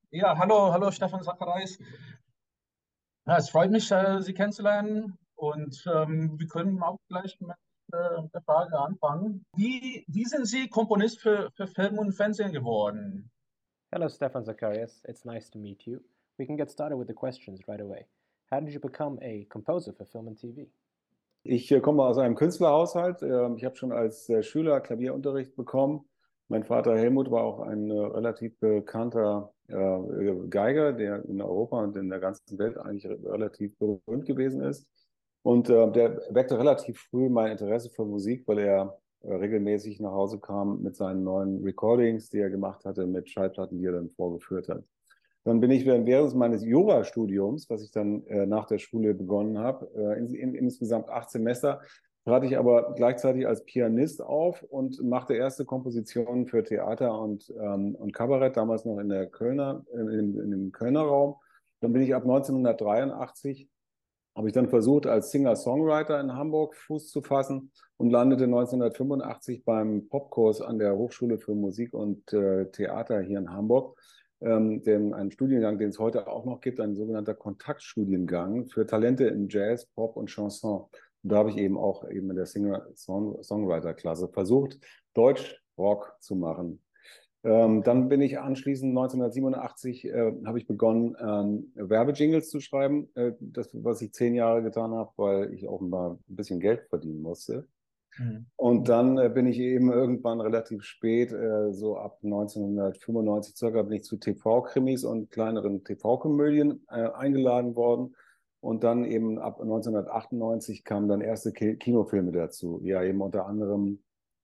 Ja, hallo Stefan Zacharias. Ja, es freut mich, Sie kennenzulernen und wir können auch gleich mit der Frage anfangen. Wie sind Sie Komponist für Film und Fernsehen geworden? Hello, Stefan Zacharias. It's nice to meet you. We can get started with the questions right away. How did you become a composer for film and TV? Ich komme aus einem Künstlerhaushalt. Ich habe schon als Schüler Klavierunterricht bekommen. Mein Vater Helmut war auch ein relativ bekannter Geiger, der in Europa und in der ganzen Welt eigentlich relativ berühmt gewesen ist. Und der weckte relativ früh mein Interesse für Musik, weil er regelmäßig nach Hause kam mit seinen neuen Recordings, die er gemacht hatte, mit Schallplatten, die er dann vorgeführt hat. Dann bin ich während meines Jurastudiums, was ich dann nach der Schule begonnen habe, insgesamt 8 Semester, trat ich aber gleichzeitig als Pianist auf und machte erste Kompositionen für Theater und Kabarett, damals noch in der in dem Kölner Raum. Dann bin ich ab 1983, habe ich dann versucht, als Singer-Songwriter in Hamburg Fuß zu fassen und landete 1985 beim Popkurs an der Hochschule für Musik und Theater hier in Hamburg, einen Studiengang, den es heute auch noch gibt, ein sogenannter Kontaktstudiengang für Talente in Jazz, Pop und Chanson. Und da habe ich eben auch eben in der Singer-Songwriter-Klasse versucht, Deutsch-Rock zu machen. Dann bin ich anschließend 1987 habe ich begonnen, Werbejingles zu schreiben. Das, was ich 10 Jahre getan habe, weil ich auch mal ein bisschen Geld verdienen musste. Mhm. Und dann bin ich eben irgendwann relativ spät, so ab 1995 circa, bin ich zu TV-Krimis und kleineren TV-Komödien eingeladen worden. Und dann eben ab 1998 kamen dann erste Kinofilme dazu. Ja, eben unter anderem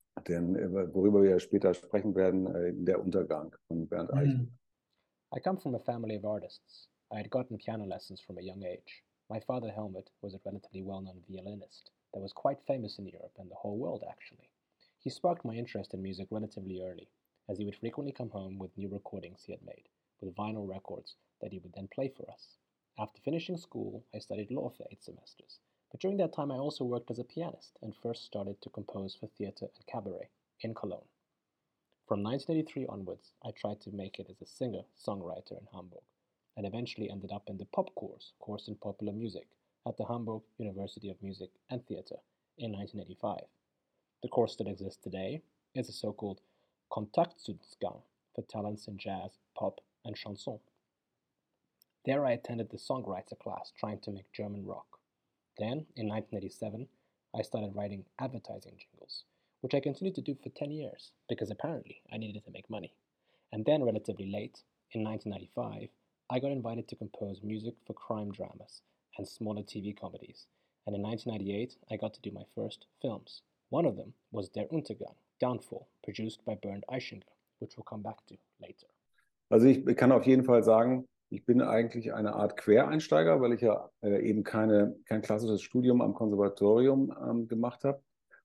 worüber wir später sprechen werden, Der Untergang von Bernd Eichner. Mhm. I come from a family of artists. I had gotten piano lessons from a young age. My father, Helmut, was a relatively well known violinist that was quite famous in Europe and the whole world, actually. He sparked my interest in music relatively early, as he would frequently come home with new recordings he had made, with vinyl records that he would then play for us. After finishing school, I studied law for 8 semesters, but during that time I also worked as a pianist and first started to compose for theatre and cabaret in Cologne. From 1983 onwards, I tried to make it as a singer-songwriter in Hamburg, and eventually ended up in the Pop course in popular music, at the Hamburg University of Music and Theatre in 1985. The course that exists today is a so-called Kontaktstudiengang for talents in jazz, pop, and chanson. There I attended the songwriter class trying to make German rock. Then, in 1987, I started writing advertising jingles, which I continued to do for 10 years, because apparently I needed to make money. And then, relatively late, in 1995, I got invited to compose music for crime dramas and smaller TV comedies. And in 1998, I got to do my first films. One of them was Der Untergang, Downfall, produced by Bernd Eichinger, which we'll come back to later. Also ich kann auf jeden Fall sagen, ich bin eigentlich eine Art Quereinsteiger, weil ich ja eben kein klassisches Studium am Konservatorium gemacht habe.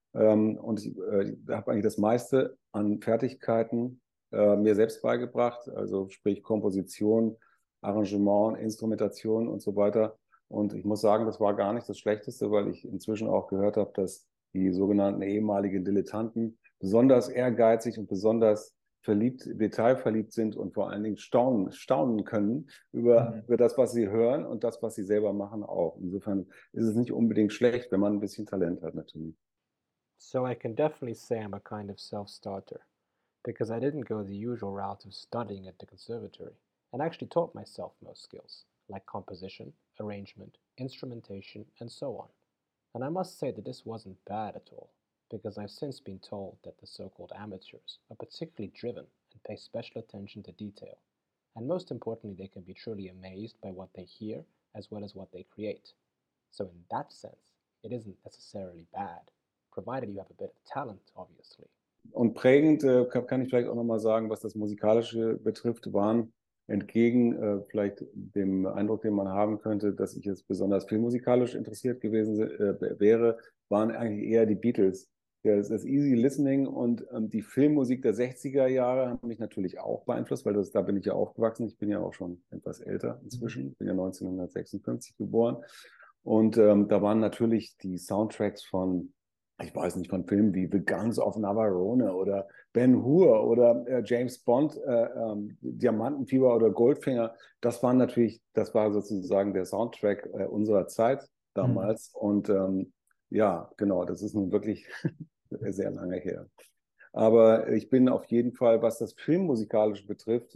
Und ich habe eigentlich das meiste an Fertigkeiten mir selbst beigebracht, also sprich Komposition, Arrangement, Instrumentation und so weiter. Und ich muss sagen, das war gar nicht das Schlechteste, weil ich inzwischen auch gehört habe, dass die sogenannten ehemaligen Dilettanten besonders ehrgeizig und besonders detailverliebt sind und vor allen Dingen staunen können Mhm. über das, was sie hören und das, was sie selber machen auch. Insofern ist es nicht unbedingt schlecht, wenn man ein bisschen Talent hat, natürlich. So I can definitely say I'm a kind of self-starter, because I didn't go the usual route of studying at the conservatory, and actually taught myself most skills, like composition, arrangement, instrumentation, and so on. And I must say that this wasn't bad at all, because I've since been told that the so-called amateurs are particularly driven and pay special attention to detail, and most importantly they can be truly amazed by what they hear as well as what they create. So in that sense, it isn't necessarily bad, provided you have a bit of talent, obviously. Und prägend kann ich vielleicht auch nochmal sagen, was das Musikalische betrifft, waren entgegen vielleicht dem Eindruck, den man haben könnte, dass ich jetzt besonders filmmusikalisch interessiert gewesen wäre, waren eigentlich eher die Beatles. Ja, das Easy Listening und die Filmmusik der 60er Jahre haben mich natürlich auch beeinflusst, weil da bin ich ja aufgewachsen. Ich bin ja auch schon etwas älter inzwischen. Ich bin ja 1956 geboren. Und da waren natürlich die Soundtracks von ich weiß nicht, von Filmen wie The Guns of Navarone oder Ben-Hur oder James Bond, Diamantenfieber oder Goldfinger, das war sozusagen der Soundtrack unserer Zeit Mhm. damals. Und ja, genau, das ist nun wirklich sehr lange her. Aber ich bin auf jeden Fall, was das Filmmusikalische betrifft,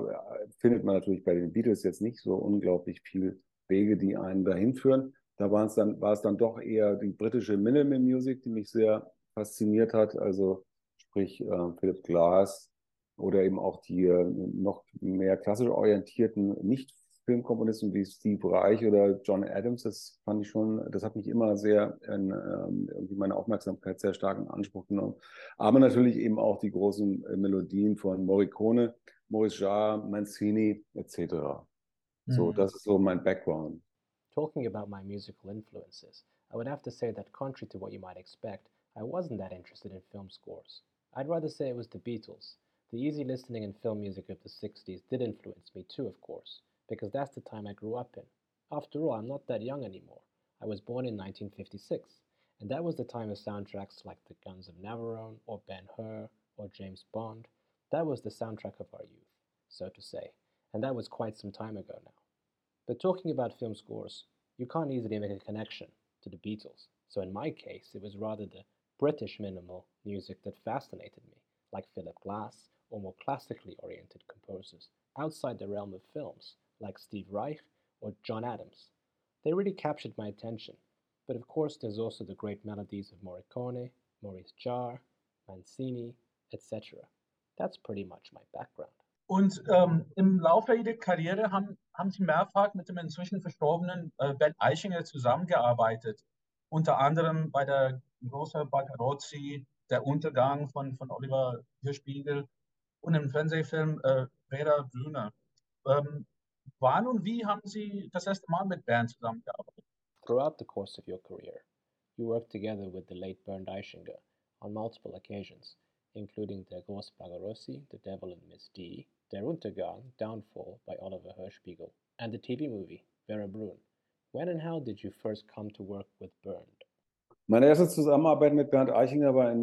findet man natürlich bei den Beatles jetzt nicht so unglaublich viele Wege, die einen dahin führen. War es dann doch eher die britische Minimal Music, die mich sehr fasziniert hat. Also sprich Philip Glass oder eben auch die noch mehr klassisch orientierten Nicht-Filmkomponisten wie Steve Reich oder John Adams. Das fand ich schon, das hat mich immer sehr irgendwie meine Aufmerksamkeit sehr stark in Anspruch genommen. Aber natürlich eben auch die großen Melodien von Morricone, Maurice Jarre, Mancini etc. So, Mhm. das ist so mein Background. Talking about my musical influences, I would have to say that contrary to what you might expect, I wasn't that interested in film scores. I'd rather say it was the Beatles. The easy listening and film music of the 60s did influence me too, of course, because that's the time I grew up in. After all, I'm not that young anymore. I was born in 1956, and that was the time of soundtracks like The Guns of Navarone, or Ben-Hur, or James Bond. That was the soundtrack of our youth, so to say, and that was quite some time ago now. But talking about film scores, you can't easily make a connection to the Beatles. So in my case, it was rather the British minimal music that fascinated me, like Philip Glass, or more classically oriented composers outside the realm of films, like Steve Reich or John Adams. They really captured my attention. But of course, there's also the great melodies of Morricone, Maurice Jarre, Mancini, etc. That's pretty much my background. Und im Laufe Ihrer Karriere haben Sie mehrfach mit dem inzwischen verstorbenen Bert Eichinger zusammengearbeitet. Unter anderem bei der großen Barcarozzi, der Untergang von Oliver Hirschbiegel und im Fernsehfilm Vera Brüner. Ähm, wann und wie haben Sie das erste Mal mit Bernd zusammengearbeitet? Throughout the course of your career, you worked together with the late Bernd Eichinger on multiple occasions, including Der Groß Barbarossa, The Devil and Miss D, Der Untergang, Downfall by Oliver Hirschbiegel, and the TV movie Vera Brun. When and how did you first come to work with Bernd? Meine erste Zusammenarbeit mit Bernd Eichinger war in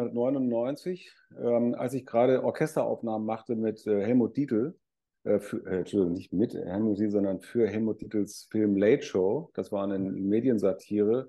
1999, als ich gerade Orchesteraufnahmen machte mit Helmut Dietl. Entschuldigung, nicht mit Helmut Dietl, sondern für Helmut Dietls Film Late Show. Das war eine Mediensatire,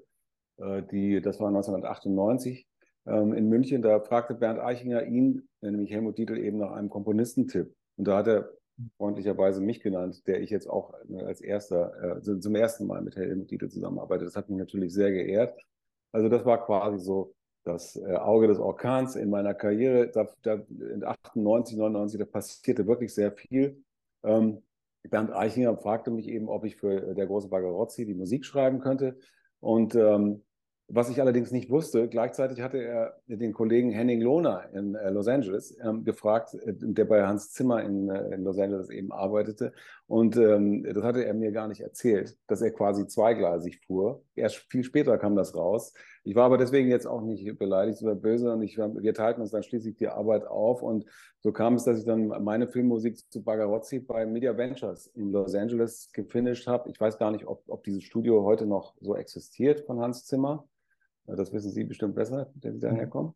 das war 1998 in München. Da fragte Bernd Eichinger ihn, nämlich Helmut Dietl, eben nach einem Komponistentipp. Und da hat er freundlicherweise mich genannt, der ich jetzt auch als erster, zum ersten Mal mit Helmut Dietl zusammenarbeite. Das hat mich natürlich sehr geehrt. Also das war quasi so das Auge des Orkans in meiner Karriere. In 98, 99, da passierte wirklich sehr viel. Ähm, Bernd Eichinger fragte mich eben, ob ich für der große Barbarozzi die Musik schreiben könnte. Und was ich allerdings nicht wusste, gleichzeitig hatte er den Kollegen Henning Lohner in Los Angeles gefragt, der bei Hans Zimmer in Los Angeles eben arbeitete. Und das hatte er mir gar nicht erzählt, dass er quasi zweigleisig fuhr. Erst viel später kam das raus. Ich war aber deswegen jetzt auch nicht beleidigt oder böse und wir teilten uns dann schließlich die Arbeit auf. Und so kam es, dass ich dann meine Filmmusik zu Barbarozzi bei Media Ventures in Los Angeles gefinisht habe. Ich weiß gar nicht, ob dieses Studio heute noch so existiert von Hans Zimmer. Das wissen Sie bestimmt besser, wenn Sie daher Mhm. kommen.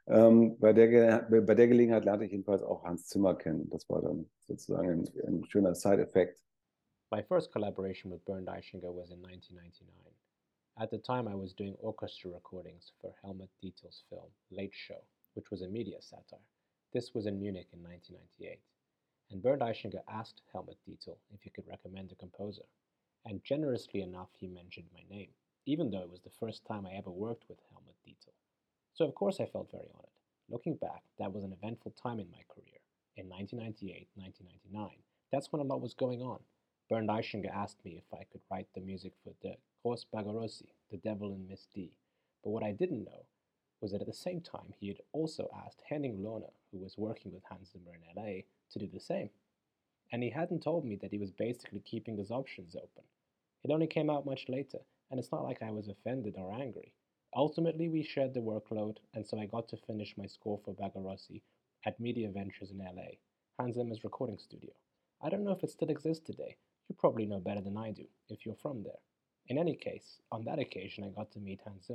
Bei der Gelegenheit lernte ich jedenfalls auch Hans Zimmer kennen. Das war dann sozusagen ein schöner Side-Effekt. My first collaboration with Bernd Eichinger was in 1999. At the time, I was doing orchestra recordings for Helmut Dietl's film Late Show, which was a media satire. This was in Munich in 1998. And Bernd Eichinger asked Helmut Dietl if he could recommend a composer. And generously enough, he mentioned my name, even though it was the first time I ever worked with Helmut Dietl. So of course I felt very honored. Looking back, that was an eventful time in my career. In 1998, 1999, that's when a lot was going on. Bernd Eichinger asked me if I could write the music for the Groß Barbarossa, The Devil and Miss D. But what I didn't know was that at the same time he had also asked Henning Lohner, who was working with Hans Zimmer in LA, to do the same. And he hadn't told me that he was basically keeping his options open. It only came out much later, and it's not like I was offended or angry. Ultimately, we shared the workload, and so I got to finish my score for Barbarossa at Media Ventures in LA, Hans Zimmer's recording studio. I don't know if it still exists today. You probably know better than I do, if you're from there. In any case, on that occasion I got to meet Hans Zimmer,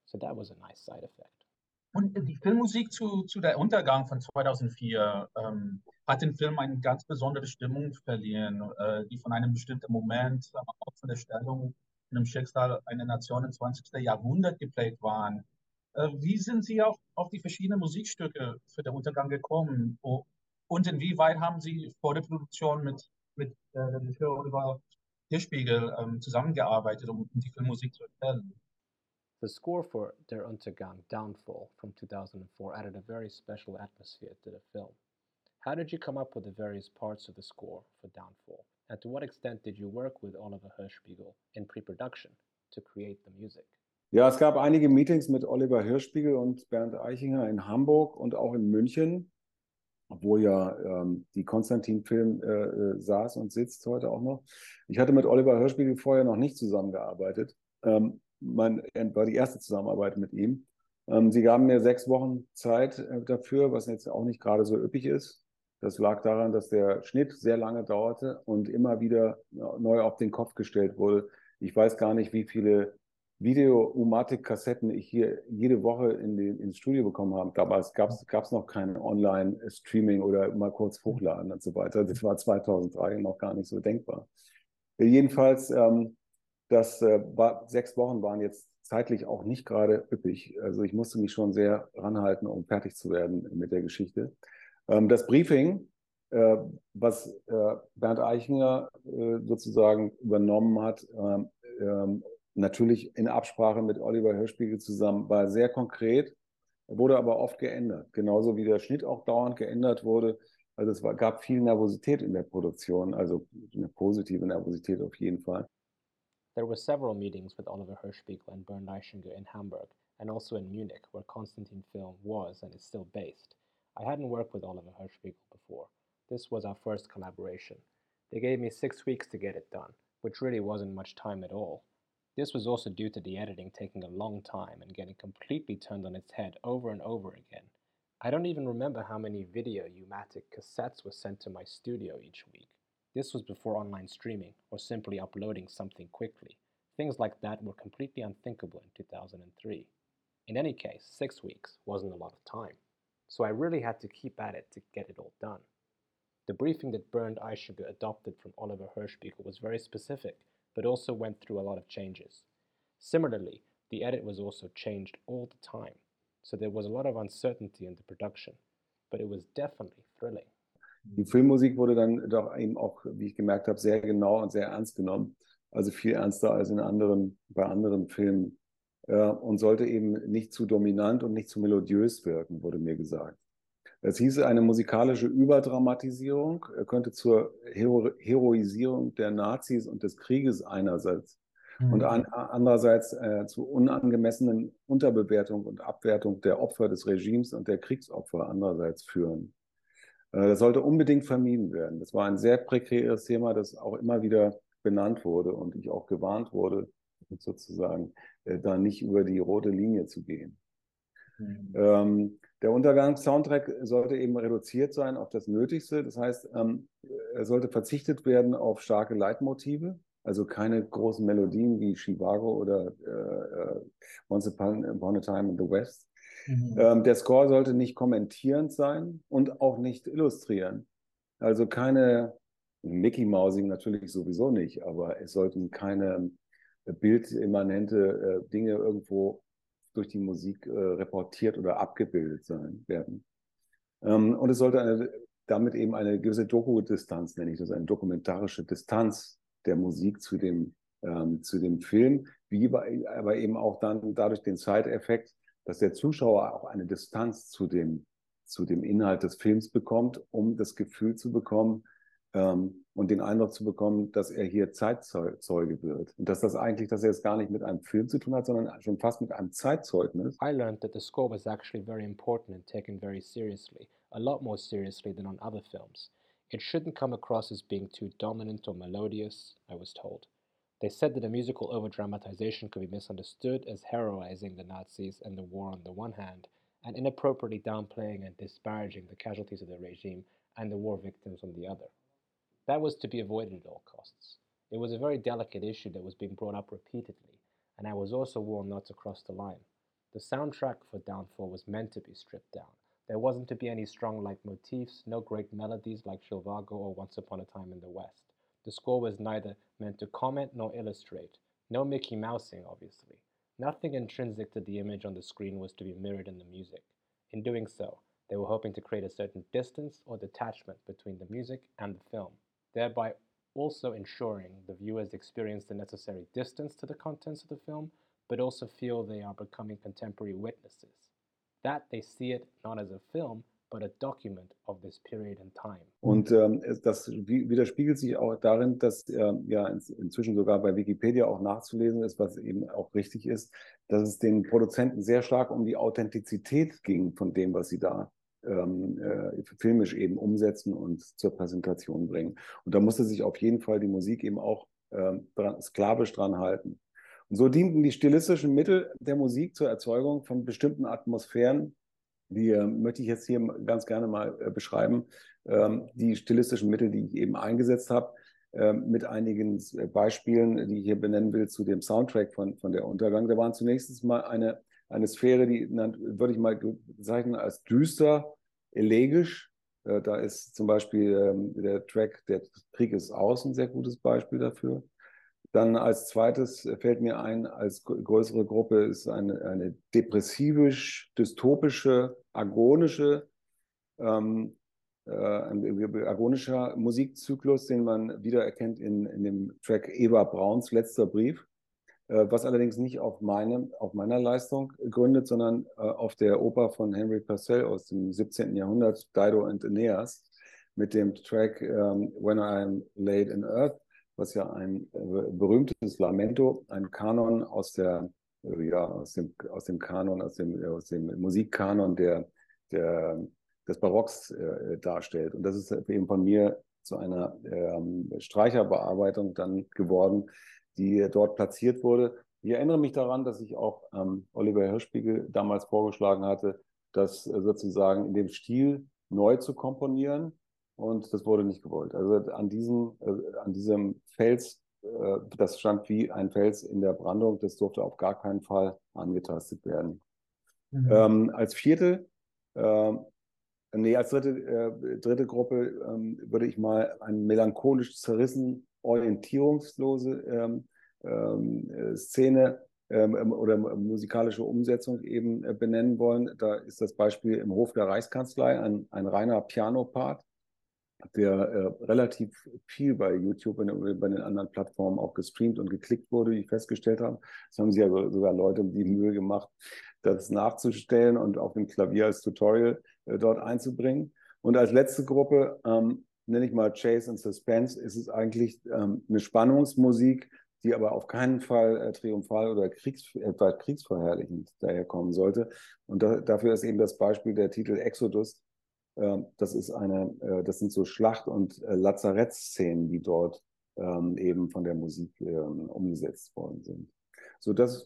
so that was a nice side effect. Und die Filmmusik zu der Untergang von 2004 hat dem Film eine ganz besondere Stimmung verliehen, die von einem bestimmten Moment, aber auch von der Stellung in dem Schicksal einer Nation im 20. Jahrhundert geprägt waren. Wie sind Sie auf die verschiedenen Musikstücke für den Untergang gekommen? Und inwieweit haben Sie vor der Produktion mit Regisseur Oliver Hirschbiegel zusammengearbeitet, um die Filmmusik zu erstellen? The score for Der Untergang Downfall from 2004 added a very special atmosphere to the film. How did you come up with the various parts of the score for Downfall? And to what extent did you work with Oliver Hirschbiegel in pre-production to create the music? Ja, es gab einige Meetings mit Oliver Hirschbiegel und Bernd Eichinger in Hamburg und auch in München, wo ja die Konstantin-Film saß und sitzt heute auch noch. Ich hatte mit Oliver Hirschbiegel vorher noch nicht zusammengearbeitet. War die erste Zusammenarbeit mit ihm. Sie gaben mir 6 Wochen Zeit dafür, was jetzt auch nicht gerade so üppig ist. Das lag daran, dass der Schnitt sehr lange dauerte und immer wieder neu auf den Kopf gestellt wurde. Ich weiß gar nicht, wie viele Video-U-Matic-Kassetten ich hier jede Woche ins Studio bekommen habe. Damals gab es noch kein Online-Streaming oder mal kurz hochladen und so weiter. Das war 2003 noch gar nicht so denkbar. Jedenfalls, 6 Wochen waren jetzt zeitlich auch nicht gerade üppig. Also ich musste mich schon sehr ranhalten, um fertig zu werden mit der Geschichte. Das Briefing, was Bernd Eichinger sozusagen übernommen hat, natürlich in Absprache mit Oliver Hirschbiegel zusammen, war sehr konkret, wurde aber oft geändert. Genauso wie der Schnitt auch dauernd geändert wurde. Also es gab viel Nervosität in der Produktion, also eine positive Nervosität auf jeden Fall. There were several meetings with Oliver Hirschbiegel and Bernd Eichinger in Hamburg, and also in Munich, where Konstantin Film was and is still based. I hadn't worked with Oliver Hirschbiegel before. This was our first collaboration. They gave me 6 weeks to get it done, which really wasn't much time at all. This was also due to the editing taking a long time and getting completely turned on its head over and over again. I don't even remember how many video U-matic cassettes were sent to my studio each week. This was before online streaming or simply uploading something quickly. Things like that were completely unthinkable in 2003. In any case, 6 weeks wasn't a lot of time, so I really had to keep at it to get it all done. The briefing that Bernd Eichinger adopted from Oliver Hirschbiegel was very specific, but also went through a lot of changes. Similarly, the edit was also changed all the time, so there was a lot of uncertainty in the production, but it was definitely thrilling. Die Filmmusik wurde dann doch eben auch, wie ich gemerkt habe, sehr genau und sehr ernst genommen. Also viel ernster als bei anderen Filmen. Und sollte eben nicht zu dominant und nicht zu melodiös wirken, wurde mir gesagt. Es hieße, eine musikalische Überdramatisierung könnte zur Heroisierung der Nazis und des Krieges einerseits und andererseits zu unangemessenen Unterbewertung und Abwertung der Opfer des Regimes und der Kriegsopfer andererseits führen. Das sollte unbedingt vermieden werden. Das war ein sehr prekäres Thema, das auch immer wieder benannt wurde und ich auch gewarnt wurde, sozusagen da nicht über die rote Linie zu gehen. Der Untergangs-Soundtrack sollte eben reduziert sein auf das Nötigste. Das heißt, er sollte verzichtet werden auf starke Leitmotive, also keine großen Melodien wie Chivago oder Once Upon a Time in the West. Der Score sollte nicht kommentierend sein und auch nicht illustrieren. Also keine Mickey Mousing natürlich sowieso nicht, aber es sollten keine bildimmanente Dinge irgendwo durch die Musik reportiert oder abgebildet werden. Und es sollte damit eben eine gewisse Doku-Distanz, nenne ich das, eine dokumentarische Distanz der Musik zu dem Film, aber eben auch dann dadurch den Side-Effekt, dass der Zuschauer auch eine Distanz zu dem Inhalt des Films bekommt, um das Gefühl zu bekommen und den Eindruck zu bekommen, dass er hier Zeitzeuge wird. Und dass er es gar nicht mit einem Film zu tun hat, sondern schon fast mit einem Zeitzeugnis. I learned that the score was actually very important and taken very seriously, a lot more seriously than on other films. It shouldn't come across as being too dominant or melodious, I was told. They said that a musical overdramatization could be misunderstood as heroizing the Nazis and the war on the one hand, and inappropriately downplaying and disparaging the casualties of the regime and the war victims on the other. That was to be avoided at all costs. It was a very delicate issue that was being brought up repeatedly, and I was also warned not to cross the line. The soundtrack for Downfall was meant to be stripped down. There wasn't to be any strong leitmotifs, no great melodies like Zhivago or Once Upon a Time in the West. The score was neither meant to comment nor illustrate. No Mickey Mousing, obviously. Nothing intrinsic to the image on the screen was to be mirrored in the music. In doing so, they were hoping to create a certain distance or detachment between the music and the film, thereby also ensuring the viewers experience the necessary distance to the contents of the film, but also feel they are becoming contemporary witnesses. That they see it not as a film, but a document of this period in time. Und das widerspiegelt sich auch darin, dass ja inzwischen sogar bei Wikipedia auch nachzulesen ist, was eben auch richtig ist, dass es den Produzenten sehr stark um die Authentizität ging von dem, was sie da filmisch eben umsetzen und zur Präsentation bringen. Und da musste sich auf jeden Fall die Musik eben auch sklavisch dran halten. Und so dienten die stilistischen Mittel der Musik zur Erzeugung von bestimmten Atmosphären, die möchte ich jetzt hier ganz gerne mal beschreiben, die stilistischen Mittel, die ich eben eingesetzt habe, mit einigen Beispielen, die ich hier benennen will, zu dem Soundtrack von der Untergang. Da waren zunächst mal eine Sphäre, die würde ich mal bezeichnen als düster, elegisch. Da ist zum Beispiel der Track Der Krieg ist aus ein sehr gutes Beispiel dafür. Dann als zweites fällt mir ein, als größere Gruppe ist eine depressivisch-dystopische, agonischer Musikzyklus, den man wiedererkennt in dem Track Eva Brauns Letzter Brief, was allerdings nicht auf meiner Leistung gründet, sondern auf der Oper von Henry Purcell aus dem 17. Jahrhundert, Dido and Aeneas, mit dem Track When I Am Laid in Earth, was ja ein berühmtes Lamento, ein Kanon aus dem Musikkanon des Barocks darstellt. Und das ist eben von mir zu einer Streicherbearbeitung dann geworden, die dort platziert wurde. Ich erinnere mich daran, dass ich auch Oliver Hirschbiegel damals vorgeschlagen hatte, das sozusagen in dem Stil neu zu komponieren. Und das wurde nicht gewollt. Also an diesem Fels, das stand wie ein Fels in der Brandung, das durfte auf gar keinen Fall angetastet werden. Als dritte Gruppe würde ich mal eine melancholisch zerrissen, orientierungslose Szene oder musikalische Umsetzung eben benennen wollen. Da ist das Beispiel im Hof der Reichskanzlei ein reiner Piano-Part, der relativ viel bei YouTube und bei den anderen Plattformen auch gestreamt und geklickt wurde, wie ich festgestellt habe. Das haben sich ja sogar Leute die Mühe gemacht, das nachzustellen und auf dem Klavier als Tutorial dort einzubringen. Und als letzte Gruppe, nenne ich mal Chase and Suspense, ist es eigentlich eine Spannungsmusik, die aber auf keinen Fall triumphal oder kriegsverherrlichend daherkommen sollte. Und dafür ist eben das Beispiel der Titel Exodus. Das sind so Schlacht- und Lazarettszenen, die dort eben von der Musik umgesetzt worden sind. Das,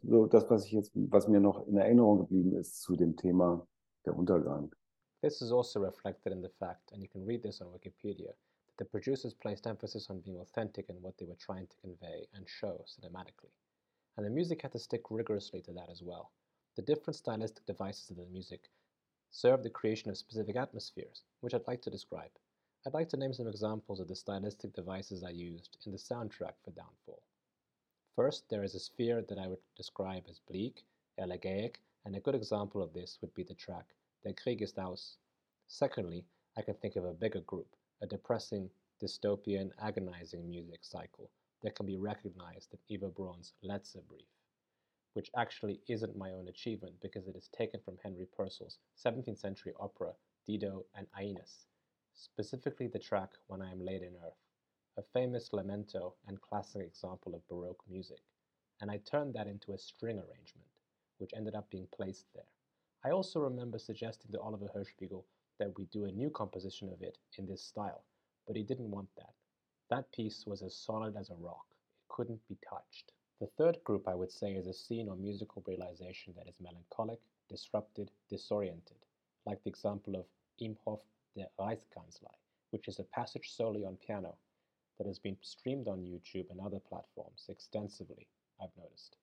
was mir noch in Erinnerung geblieben ist zu dem Thema der Untergang. This is also reflected in the fact, and you can read this on Wikipedia, that the producers placed emphasis on being authentic in what they were trying to convey and show cinematically. And the music had to stick rigorously to that as well. The different stylistic devices of the music serve the creation of specific atmospheres, which I'd like to describe. I'd like to name some examples of the stylistic devices I used in the soundtrack for Downfall. First, there is a sphere that I would describe as bleak, elegiac, and a good example of this would be the track Der Krieg ist aus. Secondly, I can think of a bigger group, a depressing, dystopian, agonizing music cycle that can be recognized in Eva Braun's Letzter Brief, which actually isn't my own achievement because it is taken from Henry Purcell's 17th century opera Dido and Aeneas, specifically the track When I Am Laid in Earth, a famous lamento and classic example of Baroque music, and I turned that into a string arrangement, which ended up being placed there. I also remember suggesting to Oliver Hirschbiegel that we do a new composition of it in this style, but he didn't want that. That piece was as solid as a rock. It couldn't be touched. The third group I would say is a scene or musical realization that is melancholic, disrupted, disoriented, like the example of Im Hof der Reichskanzlei, which is a passage solely on piano that has been streamed on YouTube and other platforms extensively, I've noticed.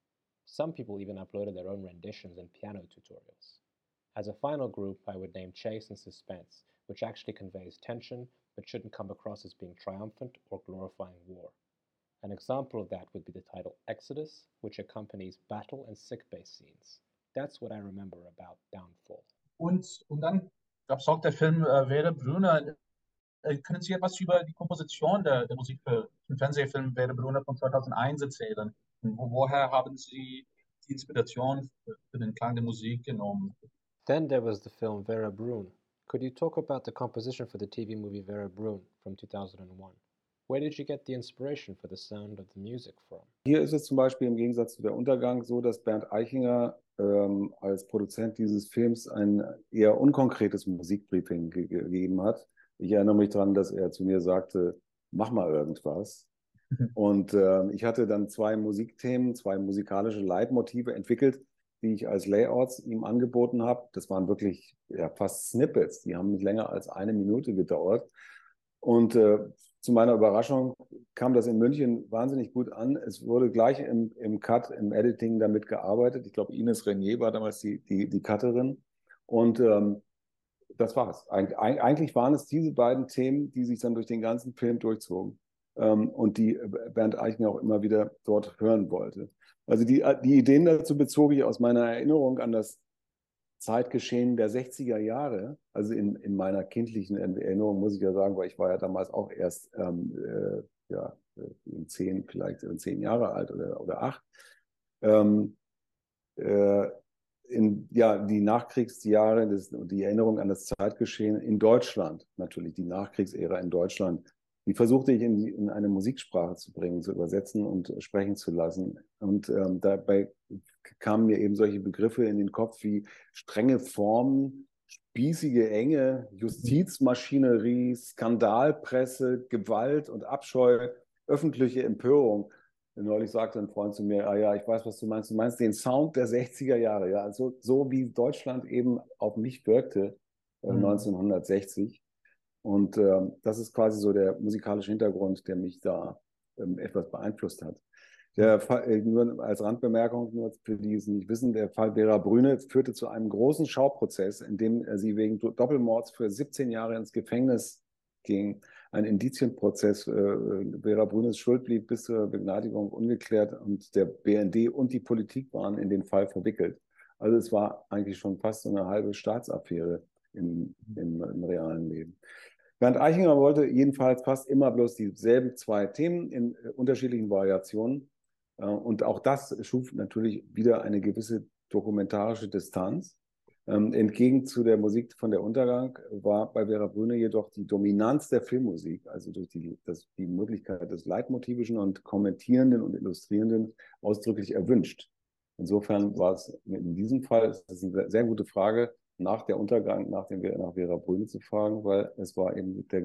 Some people even uploaded their own renditions and piano tutorials. As a final group, I would name Chase and Suspense, which actually conveys tension but shouldn't come across as being triumphant or glorifying war. An example of that would be the title Exodus, which accompanies battle and sickbay scenes. That's what I remember about Downfall. Und dann gab es auch der Film Werde Bruna. Können Sie etwas über die Komposition der Musik für den Fernsehfilm Werde Bruna von 2001 erzählen? Und woher haben Sie die Inspiration für den Klang der Musik genommen? Then there was the film Vera Brun. Could you talk about the composition for the TV movie Vera Brun from 2001? Where did you get the inspiration for the sound of the music from? Hier ist es zum Beispiel im Gegensatz zu Der Untergang so, dass Bernd Eichinger als Produzent dieses Films ein eher unkonkretes Musikbriefing gegeben hat. Ich erinnere mich daran, dass er zu mir sagte, mach mal irgendwas. Und ich hatte dann zwei Musikthemen, zwei musikalische Leitmotive entwickelt, die ich als Layouts ihm angeboten habe. Das waren wirklich fast Snippets, die haben nicht länger als 1 Minute gedauert. Und zu meiner Überraschung kam das in München wahnsinnig gut an. Es wurde gleich im Cut, im Editing damit gearbeitet. Ich glaube, Ines Renier war damals die Cutterin. Und das war es. Eigentlich waren es diese beiden Themen, die sich dann durch den ganzen Film durchzogen und die Bernd Eichinger auch immer wieder dort hören wollte. Also die Ideen dazu bezog ich aus meiner Erinnerung an das Zeitgeschehen der 60er Jahre. Also in meiner kindlichen Erinnerung muss ich ja sagen, weil ich war ja damals auch erst vielleicht 10 Jahre alt oder 8. Die Nachkriegsjahre, die Erinnerung an das Zeitgeschehen in Deutschland, natürlich die Nachkriegsära in Deutschland, die versuchte ich in eine Musiksprache zu bringen, zu übersetzen und sprechen zu lassen. Und dabei kamen mir eben solche Begriffe in den Kopf wie strenge Formen, spießige Enge, Justizmaschinerie, Skandalpresse, Gewalt und Abscheu, öffentliche Empörung. Neulich sagte ein Freund zu mir, ja, ich weiß, was du meinst. Du meinst den Sound der 60er Jahre, ja, also so wie Deutschland eben auf mich wirkte 1960. Und das ist quasi so der musikalische Hintergrund, der mich da etwas beeinflusst hat. Nur als Randbemerkung, nur für die es nicht wissen, der Fall Vera Brüne führte zu einem großen Schauprozess, in dem sie wegen Doppelmords für 17 Jahre ins Gefängnis ging. Ein Indizienprozess. Vera Brünes Schuld blieb bis zur Begnadigung ungeklärt und der BND und die Politik waren in den Fall verwickelt. Also es war eigentlich schon fast so eine halbe Staatsaffäre im realen Leben. Bernd Eichinger wollte jedenfalls fast immer bloß dieselben zwei Themen in unterschiedlichen Variationen. Und auch das schuf natürlich wieder eine gewisse dokumentarische Distanz. Entgegen zu der Musik von Der Untergang war bei Vera Brüne jedoch die Dominanz der Filmmusik, also durch die Möglichkeit des Leitmotivischen und Kommentierenden und Illustrierenden, ausdrücklich erwünscht. Insofern war es in diesem Fall, das ist eine sehr gute Frage, nach Der Untergang, nach Vera Brüne zu fragen, weil es war eben das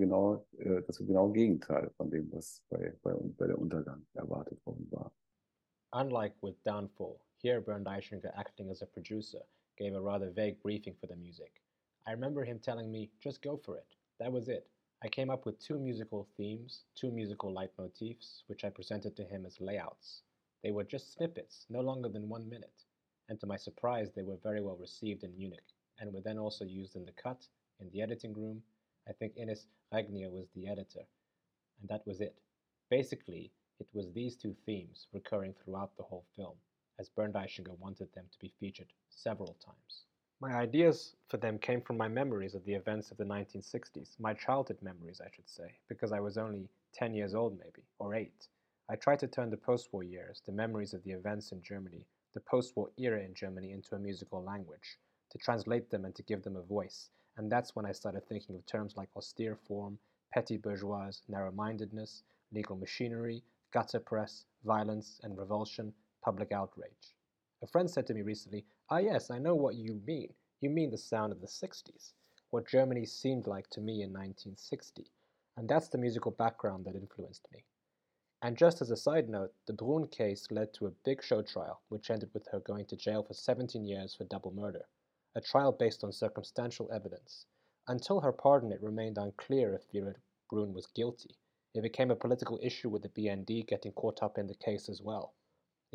genaue Gegenteil von dem, was bei Der Untergang erwartet worden war. Unlike with Downfall, here Bernd Eichinger, acting as a producer, gave a rather vague briefing for the music. I remember him telling me, just go for it. That was it. I came up with 2 musical themes, 2 musical leitmotifs, which I presented to him as layouts. They were just snippets, no longer than 1 minute. And to my surprise, they were very well received in Munich, and were then also used in the cut, in the editing room. I think Ines Regnier was the editor. And that was it. Basically, it was these 2 themes recurring throughout the whole film, as Bernd Eichinger wanted them to be featured several times. My ideas for them came from my memories of the events of the 1960s, my childhood memories, I should say, because I was only 10 years old maybe, or 8. I tried to turn the post-war years, the memories of the events in Germany, the post-war era in Germany into a musical language, to translate them and to give them a voice, and that's when I started thinking of terms like austere form, petty bourgeois, narrow-mindedness, legal machinery, gutter press, violence and revulsion, public outrage. A friend said to me recently, yes, I know what you mean. You mean the sound of the 60s, what Germany seemed like to me in 1960. And that's the musical background that influenced me. And just as a side note, the Brun case led to a big show trial, which ended with her going to jail for 17 years for double murder. A trial based on circumstantial evidence. Until her pardon, it remained unclear if Vera Brun was guilty. It became a political issue with the BND getting caught up in the case as well.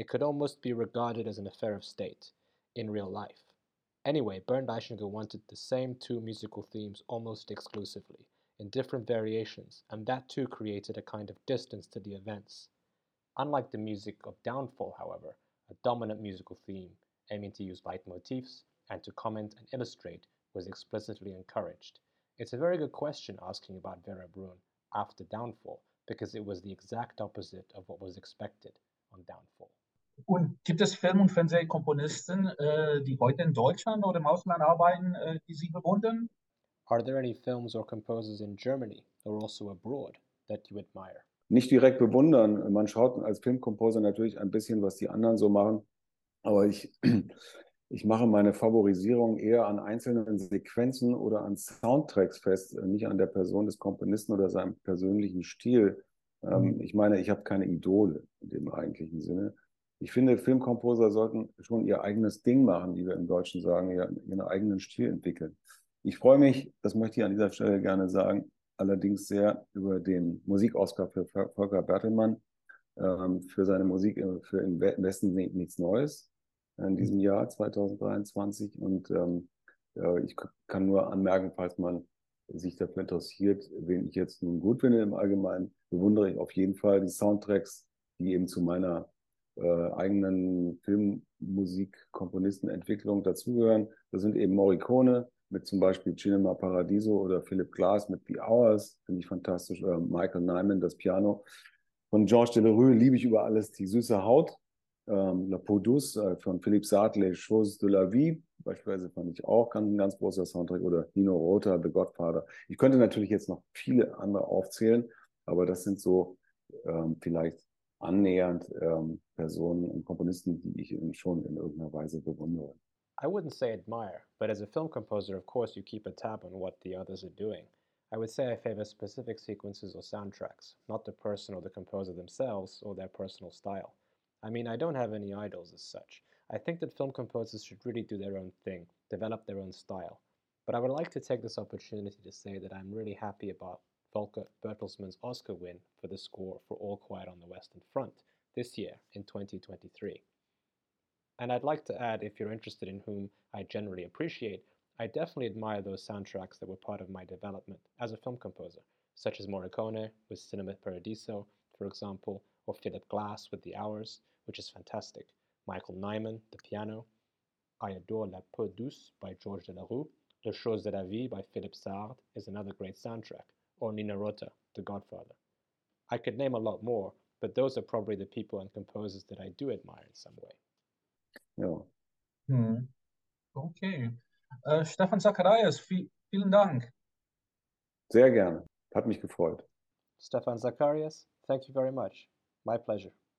It could almost be regarded as an affair of state, in real life. Anyway, Bernd Eichinger wanted the same two musical themes almost exclusively, in different variations, and that too created a kind of distance to the events. Unlike the music of Downfall, however, a dominant musical theme, aiming to use leitmotifs and to comment and illustrate, was explicitly encouraged. It's a very good question asking about Vera Brun after Downfall, because it was the exact opposite of what was expected on Downfall. Und gibt es Film- und Fernsehkomponisten, die heute in Deutschland oder im Ausland arbeiten, die Sie bewundern? Are there any films or composers in Germany or also abroad that you admire? Nicht direkt bewundern. Man schaut als Filmkomposer natürlich ein bisschen, was die anderen so machen. Aber ich mache meine Favorisierung eher an einzelnen Sequenzen oder an Soundtracks fest, nicht an der Person des Komponisten oder seinem persönlichen Stil. Ich meine, ich habe keine Idole in dem eigentlichen Sinne. Ich finde, Filmkomposer sollten schon ihr eigenes Ding machen, wie wir im Deutschen sagen, ihren eigenen Stil entwickeln. Ich freue mich, das möchte ich an dieser Stelle gerne sagen, allerdings sehr über den Musik-Oscar für Volker Bertelmann, für seine Musik für Im Westen nichts Neues in diesem Jahr 2023. Und ich kann nur anmerken, falls man sich dafür interessiert, wen ich jetzt nun gut finde im Allgemeinen, bewundere ich auf jeden Fall die Soundtracks, die eben zu meiner eigenen Filmmusik-Komponistenentwicklung dazugehören. Das sind eben Morricone mit zum Beispiel Cinema Paradiso oder Philip Glass mit The Hours, finde ich fantastisch, oder Michael Nyman, das Piano. Von Georges Delerue liebe ich über alles die süße Haut. La Peau douce von Philippe Sartre, Les choses de la vie, beispielsweise fand ich auch ein ganz großer Soundtrack, oder Nino Rota, The Godfather. Ich könnte natürlich jetzt noch viele andere aufzählen, aber das sind so vielleicht annähernd Personen und Komponisten, die ich schon in irgendeiner Weise bewundere. I wouldn't say admire, but as a film composer, of course, you keep a tab on what the others are doing. I would say I favor specific sequences or soundtracks, not the person or the composer themselves or their personal style. I mean, I don't have any idols as such. I think that film composers should really do their own thing, develop their own style. But I would like to take this opportunity to say that I'm really happy about Volker Bertelsmann's Oscar win for the score for All Quiet on the Western Front this year in 2023. And I'd like to add, if you're interested in whom I generally appreciate, I definitely admire those soundtracks that were part of my development as a film composer, such as Morricone with Cinema Paradiso, for example, or Philip Glass with The Hours, which is fantastic, Michael Nyman, the piano. I adore La Peau douce by Georges Delerue. Les choses de la vie by Philippe Sartre is another great soundtrack, or Nino Rota, The Godfather. I could name a lot more, but those are probably the people and composers that I do admire in some way. Ja. Okay. Stefan Zacharias, vielen Dank. Sehr gerne. Hat mich gefreut. Stefan Zacharias, thank you very much. My pleasure.